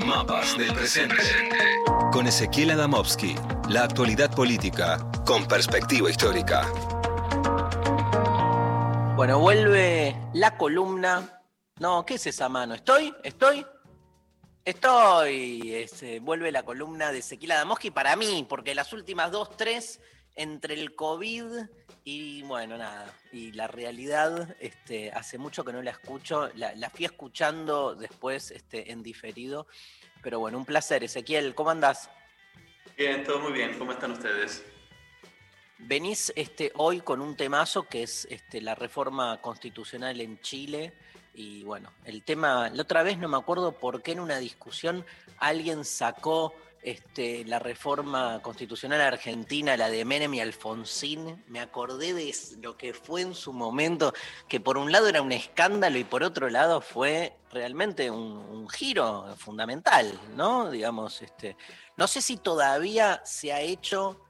Mapas del presente. Con Ezequiel Adamovsky. La actualidad política con perspectiva histórica. Bueno, vuelve la columna. No, ¿qué es esa mano? ¿Estoy? Vuelve la columna de Ezequiel Adamovsky para mí, porque las últimas 2, 3, entre el COVID y bueno, nada, y la realidad, hace mucho que no la escucho, la fui escuchando después en diferido, pero bueno, un placer. Ezequiel, ¿cómo andás? Bien, todo muy bien. ¿Cómo están ustedes? Venís hoy con un temazo que es la reforma constitucional en Chile. Y bueno, el tema, la otra vez no me acuerdo por qué en una discusión alguien sacó la reforma constitucional argentina, la de Menem y Alfonsín. Me acordé de lo que fue en su momento, que por un lado era un escándalo y por otro lado fue realmente un giro fundamental, ¿no? Digamos, no sé si todavía se ha hecho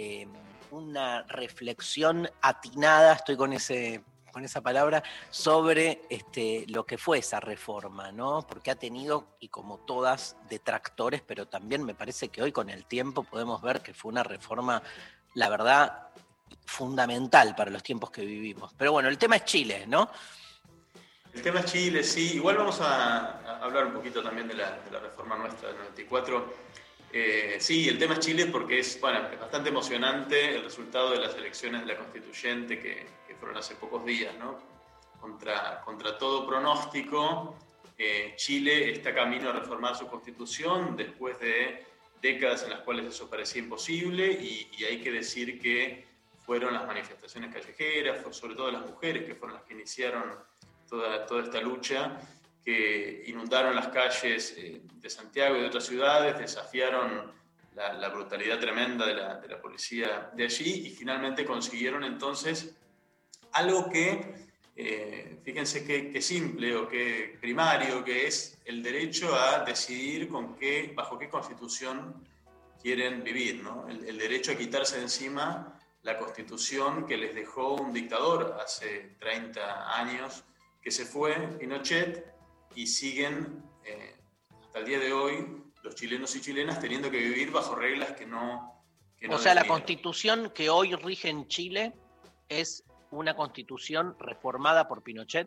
una reflexión atinada, estoy con esa palabra, sobre lo que fue esa reforma, ¿no? Porque ha tenido, y como todas, detractores, pero también me parece que hoy con el tiempo podemos ver que fue una reforma, la verdad, fundamental para los tiempos que vivimos. Pero bueno, el tema es Chile, ¿no? El tema es Chile, sí. Igual vamos a hablar un poquito también de la reforma nuestra del 94. Sí, el tema es Chile porque es bastante emocionante el resultado de las elecciones de la Constituyente que fueron hace pocos días, ¿no? Contra todo pronóstico, Chile está camino a reformar su Constitución después de décadas en las cuales eso parecía imposible y hay que decir que fueron las manifestaciones callejeras, sobre todo las mujeres que fueron las que iniciaron toda esta lucha, que inundaron las calles de Santiago y de otras ciudades, desafiaron la brutalidad tremenda de la policía de allí y finalmente consiguieron entonces algo que, fíjense qué simple o qué primario, que es el derecho a decidir bajo qué constitución quieren vivir, ¿no? El derecho a quitarse de encima la constitución que les dejó un dictador hace 30 años, que se fue, Pinochet, y siguen hasta el día de hoy los chilenos y chilenas teniendo que vivir bajo reglas que no o sea, la constitución que hoy rige en Chile es una constitución reformada por Pinochet.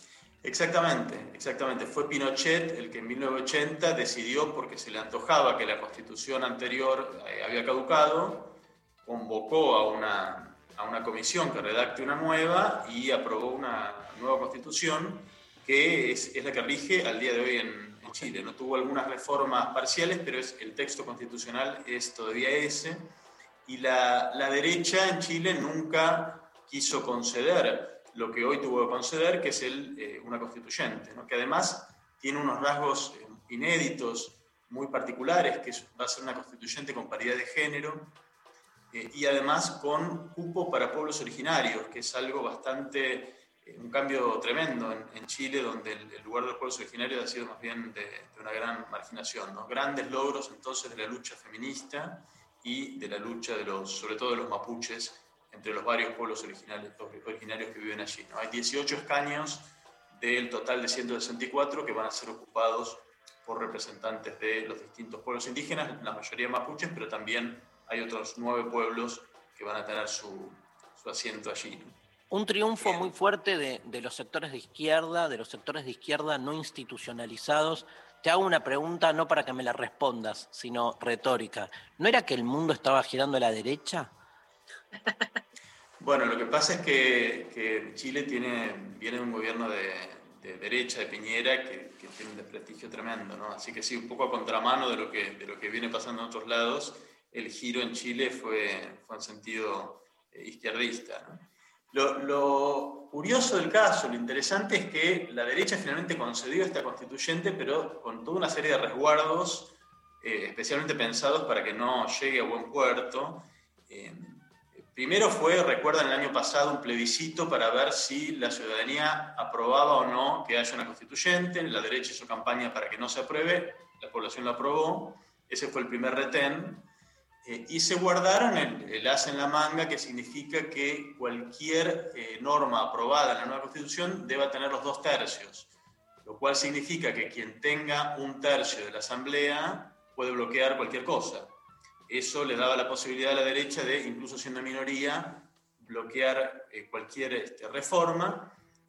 Exactamente. Fue Pinochet el que en 1980 decidió, porque se le antojaba que la constitución anterior había caducado, convocó a una comisión que redacte una nueva y aprobó una nueva constitución que es la que rige al día de hoy en Chile. No tuvo algunas reformas parciales, pero el texto constitucional es todavía ese. Y la derecha en Chile nunca quiso conceder lo que hoy tuvo que conceder, que es una constituyente, ¿no? Que además tiene unos rasgos inéditos, muy particulares, que va a ser una constituyente con paridad de género, y además con cupo para pueblos originarios, que es algo un cambio tremendo en Chile, donde el lugar de los pueblos originarios ha sido más bien de una gran marginación, ¿no? Grandes logros entonces de la lucha feminista y de la lucha sobre todo de los mapuches, entre los varios pueblos originarios que viven allí, ¿no? Hay 18 escaños del total de 164 que van a ser ocupados por representantes de los distintos pueblos indígenas, la mayoría mapuches, pero también hay otros 9 pueblos que van a tener su asiento allí, ¿no? Un triunfo muy fuerte de los sectores de izquierda no institucionalizados. Te hago una pregunta no para que me la respondas, sino retórica. ¿No era que el mundo estaba girando a la derecha? Bueno, lo que pasa es que Chile viene de un gobierno de derecha, de Piñera, que tiene un desprestigio tremendo, ¿no? Así que sí, un poco a contramano de lo que viene pasando en otros lados, el giro en Chile fue en sentido izquierdista, ¿no? Lo curioso del caso, lo interesante es que la derecha finalmente concedió esta constituyente, pero con toda una serie de resguardos, especialmente pensados para que no llegue a buen puerto. Primero recuerdan el año pasado, un plebiscito para ver si la ciudadanía aprobaba o no que haya una constituyente. La derecha hizo campaña para que no se apruebe, la población lo aprobó, ese fue el primer retén. Y se guardaron el as en la manga, que significa que cualquier norma aprobada en la nueva Constitución deba tener los 2/3 lo cual significa que quien tenga 1/3 de la Asamblea puede bloquear cualquier cosa. Eso le daba la posibilidad a la derecha de, incluso siendo minoría, bloquear cualquier reforma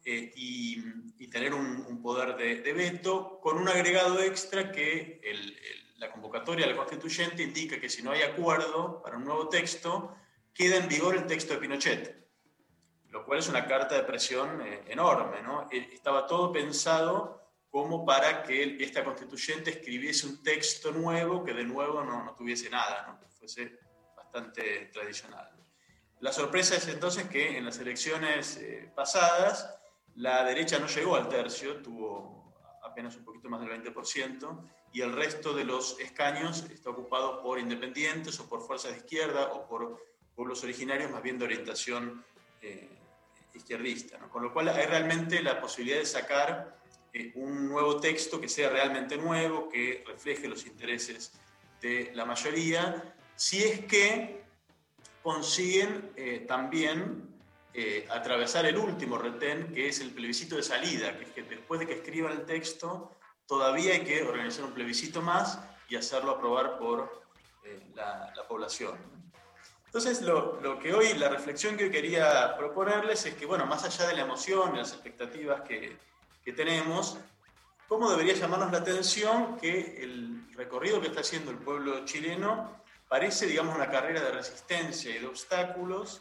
y tener un poder de veto, con un agregado extra que la convocatoria a la constituyente indica que si no hay acuerdo para un nuevo texto, queda en vigor el texto de Pinochet, lo cual es una carta de presión enorme, ¿no? Estaba todo pensado como para que esta constituyente escribiese un texto nuevo que de nuevo no tuviese nada, ¿no? Que fuese bastante tradicional. La sorpresa es entonces que en las elecciones pasadas la derecha no llegó al tercio, tuvo apenas un poquito más del 20%, y el resto de los escaños está ocupado por independientes o por fuerzas de izquierda o por pueblos originarios más bien de orientación izquierdista, ¿no? Con lo cual hay realmente la posibilidad de sacar un nuevo texto que sea realmente nuevo, que refleje los intereses de la mayoría, si es que consiguen también atravesar el último retén, que es el plebiscito de salida, que es que después de que escriban el texto, todavía hay que organizar un plebiscito más y hacerlo aprobar por la población. Entonces, la reflexión que hoy quería proponerles es que, bueno, más allá de la emoción y las expectativas que tenemos, ¿cómo debería llamarnos la atención que el recorrido que está haciendo el pueblo chileno parece, digamos, una carrera de resistencia y de obstáculos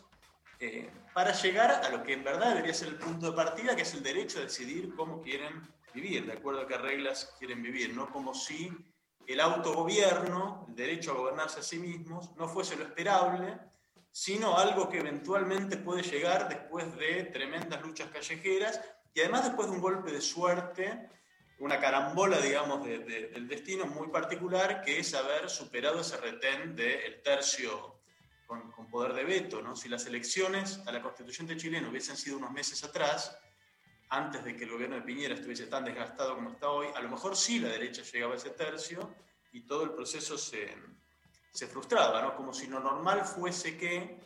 para llegar a lo que en verdad debería ser el punto de partida, que es el derecho a decidir cómo quieren vivir, de acuerdo a qué reglas quieren vivir, no como si el autogobierno, el derecho a gobernarse a sí mismos, no fuese lo esperable, sino algo que eventualmente puede llegar después de tremendas luchas callejeras y además después de un golpe de suerte, una carambola, digamos, del destino muy particular, que es haber superado ese retén del tercio con poder de veto, ¿no? Si las elecciones a la constituyente chilena hubiesen sido unos meses atrás, antes de que el gobierno de Piñera estuviese tan desgastado como está hoy, a lo mejor sí la derecha llegaba a ese tercio y todo el proceso se frustraba, ¿no? Como si lo normal fuese que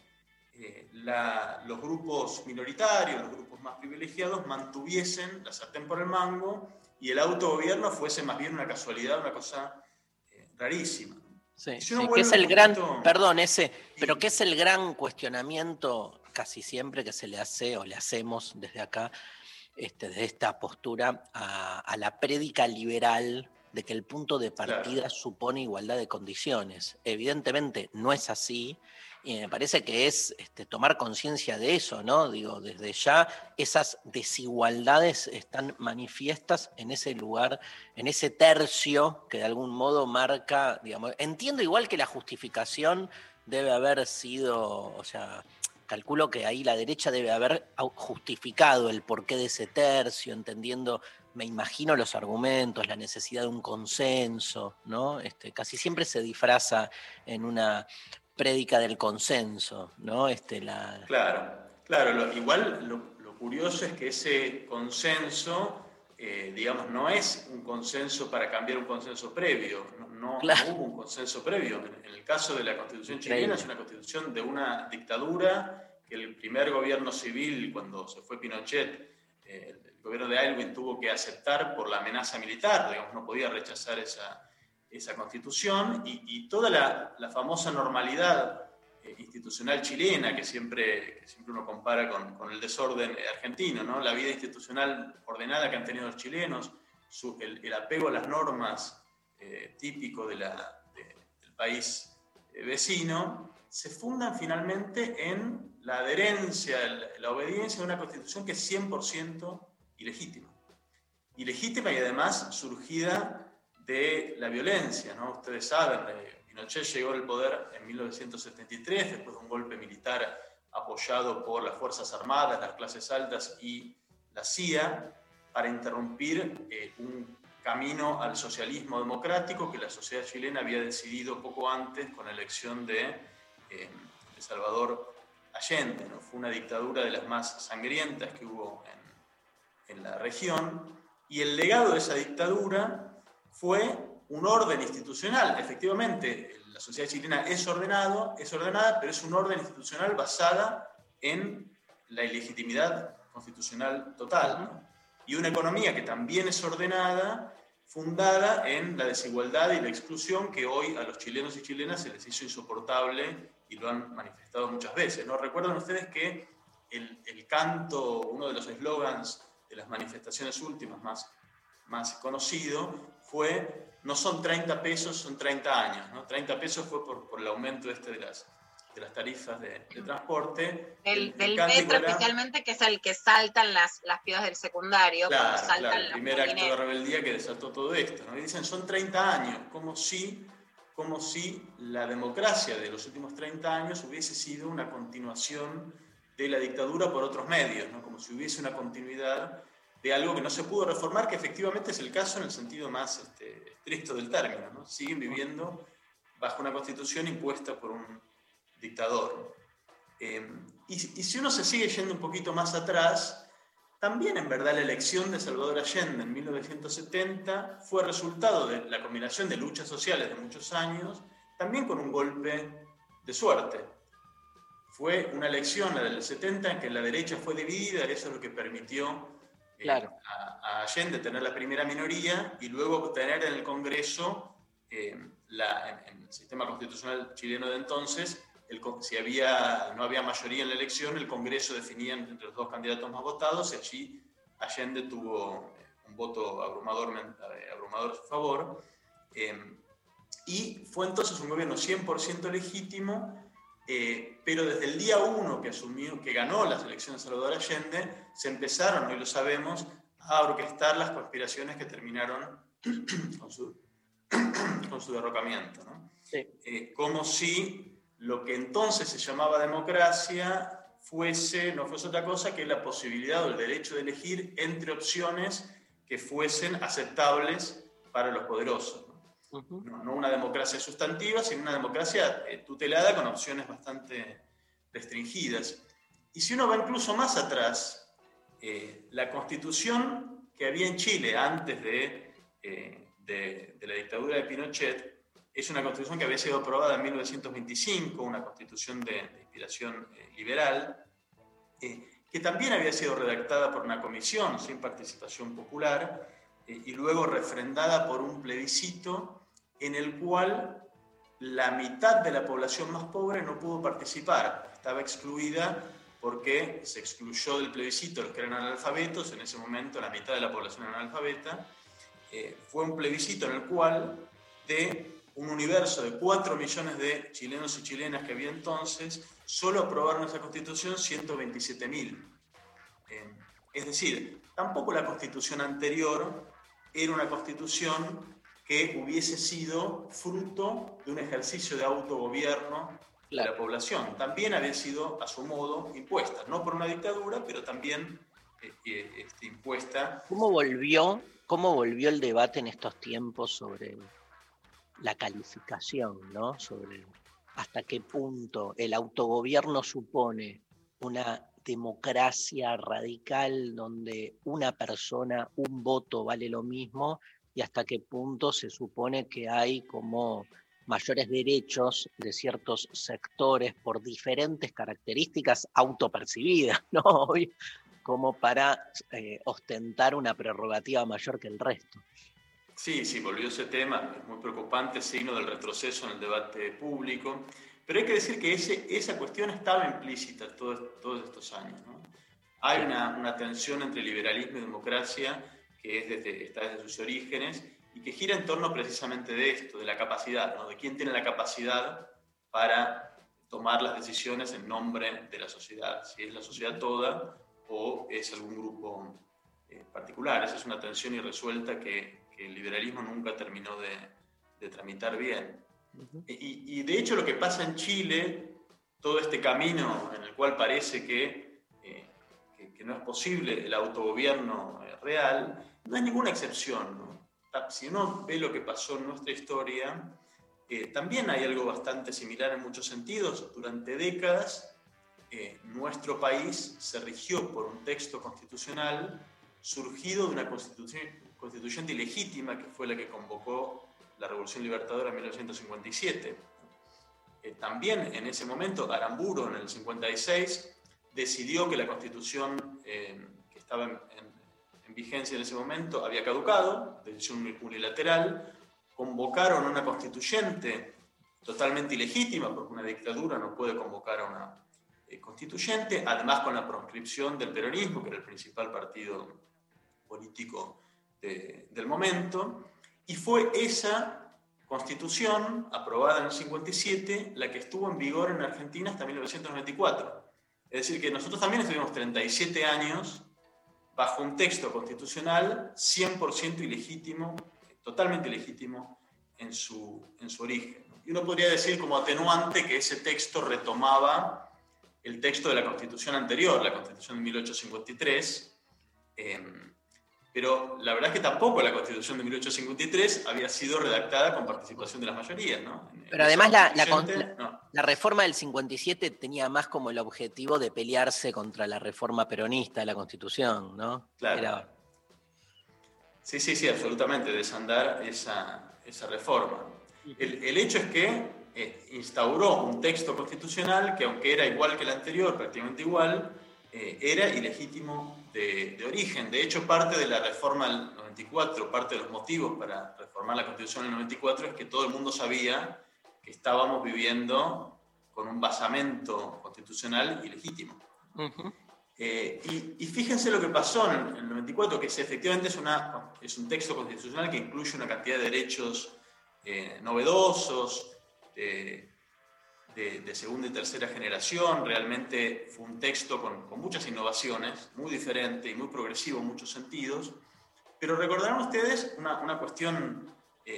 los grupos minoritarios, los grupos más privilegiados, mantuviesen la sartén por el mango y el autogobierno fuese más bien una casualidad, una cosa rarísima. Sí, sí, que es el gran, perdón, pero que es el gran cuestionamiento casi siempre que se le hace o le hacemos desde acá, desde esta postura a la prédica liberal de que el punto de partida supone igualdad de condiciones. Evidentemente no es así, y me parece que es tomar conciencia de eso, ¿no? Digo, desde ya esas desigualdades están manifiestas en ese lugar, en ese tercio que de algún modo marca, digamos, entiendo igual que la justificación debe haber sido, o sea, calculo que ahí la derecha debe haber justificado el porqué de ese tercio, entendiendo, me imagino los argumentos, la necesidad de un consenso, ¿no? Casi siempre se disfraza en una prédica del consenso, ¿no? Claro. Igual lo curioso es que ese consenso, digamos, no es un consenso para cambiar un consenso previo. No hubo un consenso previo. En el caso de la Constitución chilena es una constitución de una dictadura que el primer gobierno civil, cuando se fue Pinochet, el gobierno de Aylwin tuvo que aceptar por la amenaza militar, digamos, no podía rechazar esa constitución y toda la famosa normalidad institucional chilena que siempre uno compara con el desorden argentino, ¿no? La vida institucional ordenada que han tenido los chilenos, el apego a las normas típico del país vecino, se fundan finalmente en la adherencia, la obediencia a una constitución que es 100% ilegítima. Ilegítima y además surgida de la violencia, ¿no? Ustedes saben, Pinochet llegó al poder en 1973, después de un golpe militar apoyado por las Fuerzas Armadas, las clases altas y la CIA, para interrumpir un camino al socialismo democrático que la sociedad chilena había decidido poco antes con la elección de Salvador Allende, ¿no? Fue una dictadura de las más sangrientas que hubo en la región, y el legado de esa dictadura fue un orden institucional. Efectivamente, la sociedad chilena es ordenada, pero es un orden institucional basada en la ilegitimidad constitucional total, ¿no? y una economía que también es ordenada, fundada en la desigualdad y la exclusión que hoy a los chilenos y chilenas se les hizo insoportable y lo han manifestado muchas veces, ¿no? Recuerdan ustedes que el canto, uno de los eslogans de las manifestaciones últimas más conocido fue: no son 30 pesos, son 30 años, ¿no? 30 pesos fue por el aumento de las tarifas de transporte. Del metro especialmente, que es el que saltan las pibas del secundario. Claro, cuando saltan el primer acto de rebeldía que desató todo esto, ¿no? Y dicen, son 30 años, como si la democracia de los últimos 30 años hubiese sido una continuación de la dictadura por otros medios, ¿no? Como si hubiese una continuidad de algo que no se pudo reformar, que efectivamente es el caso en el sentido más estricto del término, ¿no? Siguen viviendo bajo una constitución impuesta por un dictador. Y si uno se sigue yendo un poquito más atrás, también en verdad la elección de Salvador Allende en 1970 fue resultado de la combinación de luchas sociales de muchos años, también con un golpe de suerte. Fue una elección, la del 70, en que la derecha fue dividida, eso es lo que permitió a Allende tener la primera minoría y luego tener en el Congreso, en el sistema constitucional chileno de entonces, si no había mayoría en la elección, el Congreso definía entre los dos candidatos más votados y allí Allende tuvo un voto abrumador a su favor. Y fue entonces un gobierno 100% legítimo, pero desde el día 1 que ganó las elecciones Salvador Allende, se empezaron, hoy lo sabemos, a orquestar las conspiraciones que terminaron con su derrocamiento, ¿no? Sí. Como si lo que entonces se llamaba democracia no fuese otra cosa que la posibilidad o el derecho de elegir entre opciones que fuesen aceptables para los poderosos, ¿no? Uh-huh. No una democracia sustantiva, sino una democracia tutelada con opciones bastante restringidas. Y si uno va incluso más atrás, la constitución que había en Chile antes de la dictadura de Pinochet es una constitución que había sido aprobada en 1925, una constitución de inspiración liberal, que también había sido redactada por una comisión sin participación popular y luego refrendada por un plebiscito en el cual la mitad de la población más pobre no pudo participar, estaba excluida porque se excluyó del plebiscito los que eran analfabetos, en ese momento la mitad de la población era analfabeta. Fue un plebiscito en el cual de un universo de 4 millones de chilenos y chilenas que había entonces, solo aprobaron esa constitución 127.000. Es decir, tampoco la constitución anterior era una constitución que hubiese sido fruto de un ejercicio de autogobierno de la población. También había sido, a su modo, impuesta, no por una dictadura, pero también impuesta. ¿Cómo volvió el debate en estos tiempos sobre la calificación, ¿no? Sobre hasta qué punto el autogobierno supone una democracia radical donde una persona, un voto vale lo mismo, y hasta qué punto se supone que hay como mayores derechos de ciertos sectores por diferentes características autopercibidas, ¿no? Como para ostentar una prerrogativa mayor que el resto. Sí, volvió ese tema, es muy preocupante, signo del retroceso en el debate público, pero hay que decir que esa cuestión estaba implícita todos estos años, ¿no? Hay una tensión entre liberalismo y democracia que está desde sus orígenes y que gira en torno precisamente de esto, de la capacidad, ¿no? De quién tiene la capacidad para tomar las decisiones en nombre de la sociedad, si es la sociedad toda o es algún grupo particular. Esa es una tensión irresuelta que el liberalismo nunca terminó de tramitar bien. Uh-huh. Y de hecho lo que pasa en Chile, todo este camino en el cual parece que no es posible el autogobierno real, no es ninguna excepción, ¿no? Si uno ve lo que pasó en nuestra historia, también hay algo bastante similar en muchos sentidos. Durante décadas, nuestro país se rigió por un texto constitucional surgido de una constituyente ilegítima que fue la que convocó la Revolución Libertadora en 1957. También en ese momento, Aramburu en el 56 decidió que la constitución que estaba en en vigencia en ese momento había caducado, decisión unilateral, convocaron a una constituyente totalmente ilegítima, porque una dictadura no puede convocar a una constituyente, además con la proscripción del peronismo, que era el principal partido político del momento, y fue esa constitución, aprobada en el 57, la que estuvo en vigor en Argentina hasta 1994. Es decir, que nosotros también estuvimos 37 años bajo un texto constitucional 100% ilegítimo, totalmente ilegítimo en su origen. Y uno podría decir como atenuante que ese texto retomaba el texto de la Constitución anterior, la Constitución de 1853, pero la verdad es que tampoco la Constitución de 1853 había sido redactada con participación de las mayorías, ¿no? Pero además la reforma del 57 tenía más como el objetivo de pelearse contra la reforma peronista de la Constitución, ¿no? Claro. Sí, absolutamente, desandar esa reforma. El hecho es que instauró un texto constitucional que, aunque era igual que el anterior, prácticamente igual, era ilegítimo de origen. De hecho, parte de la reforma del 94, parte de los motivos para reformar la Constitución del 94 es que todo el mundo sabía que estábamos viviendo con un basamento constitucional ilegítimo. Uh-huh. Y fíjense lo que pasó en el 94, que efectivamente es un texto constitucional que incluye una cantidad de derechos novedosos, de segunda y tercera generación. Realmente fue un texto con muchas innovaciones, muy diferente y muy progresivo en muchos sentidos. Pero recordarán ustedes una cuestión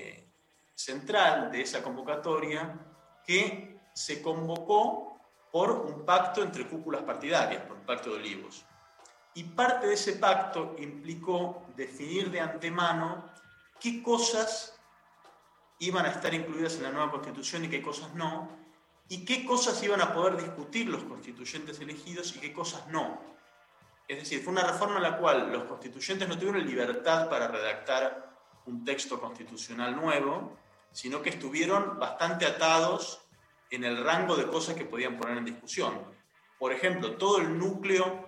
central de esa convocatoria, que se convocó por un pacto entre cúpulas partidarias, por un pacto de Olivos. Y parte de ese pacto implicó definir de antemano qué cosas iban a estar incluidas en la nueva Constitución y qué cosas no, y qué cosas iban a poder discutir los constituyentes elegidos y qué cosas no. Es decir, fue una reforma en la cual los constituyentes no tuvieron libertad para redactar un texto constitucional nuevo, sino que estuvieron bastante atados en el rango de cosas que podían poner en discusión. Por ejemplo, todo el núcleo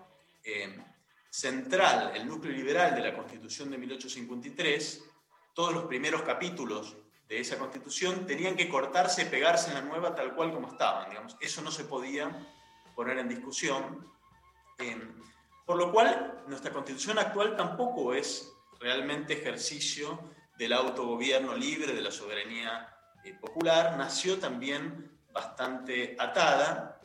central, el núcleo liberal de la Constitución de 1853, todos los primeros capítulos de esa Constitución tenían que cortarse y pegarse en la nueva tal cual como estaban, digamos. Eso no se podía poner en discusión. Por lo cual, nuestra Constitución actual tampoco es realmente ejercicio del autogobierno libre, de la soberanía popular. Nació también bastante atada,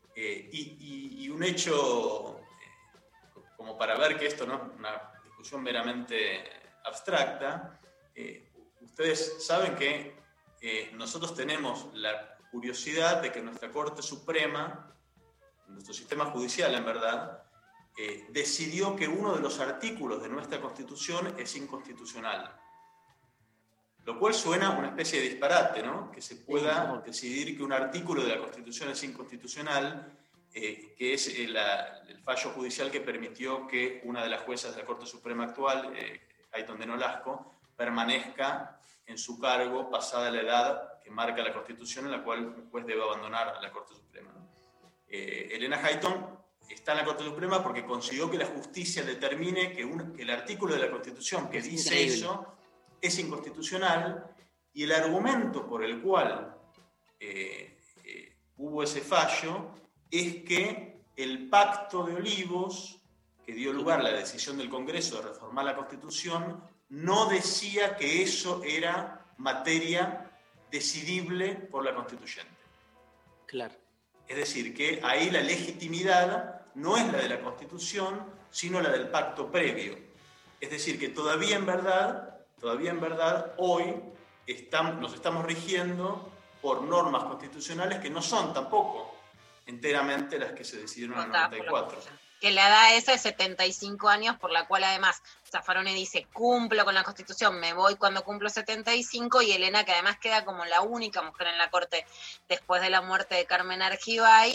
y un hecho, como para ver que esto no es una discusión meramente abstracta, ustedes saben que nosotros tenemos la curiosidad de que nuestra Corte Suprema, nuestro sistema judicial en verdad, decidió que uno de los artículos de nuestra Constitución es inconstitucional. Lo cual suena una especie de disparate, ¿no? Que se pueda decidir que un artículo de la Constitución es inconstitucional, que es el fallo judicial que permitió que una de las juezas de la Corte Suprema actual, Hayton de Nolasco, permanezca en su cargo pasada la edad que marca la Constitución, en la cual un juez debe abandonar la Corte Suprema, ¿no? Elena Hayton está en la Corte Suprema porque consiguió que la justicia determine que el artículo de la Constitución que dice eso es inconstitucional, y el argumento por el cual hubo ese fallo es que el Pacto de Olivos, que dio lugar a la decisión del Congreso de reformar la Constitución, no decía que eso era materia decidible por la constituyente. Claro. Es decir, que ahí la legitimidad no es la de la Constitución, sino la del pacto previo. Es decir, que todavía en verdad, hoy nos estamos rigiendo por normas constitucionales que no son tampoco enteramente las que se decidieron en el 94. Que la edad esa es 75 años, por la cual además Zaffaroni dice, cumplo con la Constitución, me voy cuando cumplo 75, y Elena, que además queda como la única mujer en la Corte después de la muerte de Carmen Argibay,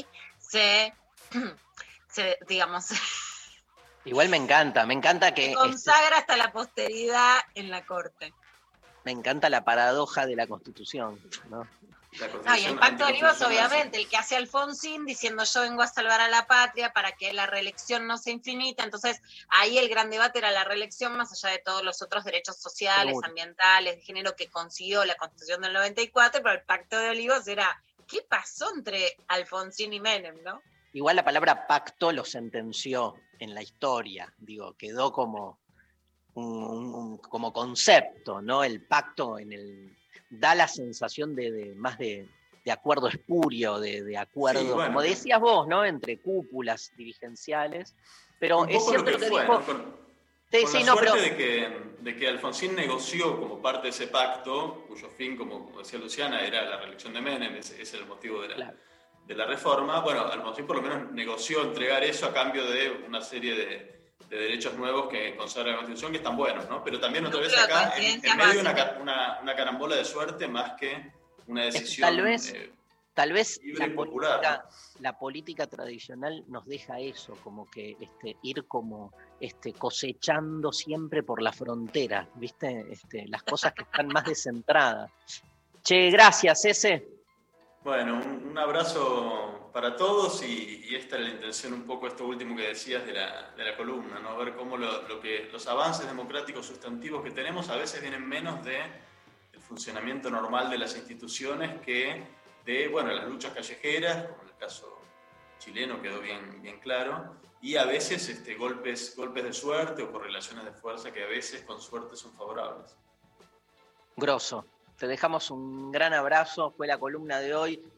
digamos... Igual me encanta que... Se consagra hasta la posteridad en la Corte. Me encanta la paradoja de la Constitución, ¿no? Y el Pacto de Olivos, obviamente, el que hace Alfonsín diciendo yo vengo a salvar a la patria para que la reelección no sea infinita. Entonces, ahí el gran debate era la reelección, más allá de todos los otros derechos sociales, Seguro. ambientales, de género que consiguió la Constitución del 94, pero el Pacto de Olivos era, ¿qué pasó entre Alfonsín y Menem, no? Igual la palabra pacto lo sentenció en la historia, digo, quedó como como concepto, ¿no? El pacto da la sensación más de acuerdo espurio, de acuerdo, sí, bueno, como decías vos, ¿no? Entre cúpulas dirigenciales, pero es cierto lo que fue, dijo... ¿no? Con la suerte de que Alfonsín negoció como parte de ese pacto, cuyo fin, como decía Luciana, era la reelección de Menem, ese es el motivo de la reforma. Bueno, Alfonsín por lo menos negoció entregar eso a cambio de una serie de derechos nuevos que consagra la Constitución, que están buenos, ¿no? Pero también otra vez acá, en medio de una carambola de suerte más que una decisión tal vez libre y popular. La política tradicional nos deja eso, como que ir como cosechando siempre por la frontera, ¿viste? Las cosas que están más descentradas. Che, gracias, Ese. Bueno, un abrazo para todos y esta era la intención un poco, esto último que decías de la columna, ¿no? Ver cómo los avances democráticos sustantivos que tenemos a veces vienen menos del funcionamiento normal de las instituciones que de, bueno, las luchas callejeras, como en el caso chileno quedó bien claro, y a veces golpes de suerte o correlaciones de fuerza que a veces con suerte son favorables. Grosso. Te dejamos un gran abrazo, fue la columna de hoy.